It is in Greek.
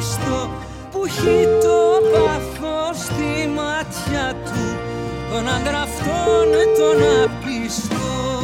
Χριστό που έχει το πάθος στη μάτια του, τον άντρα αυτόν τον απιστό.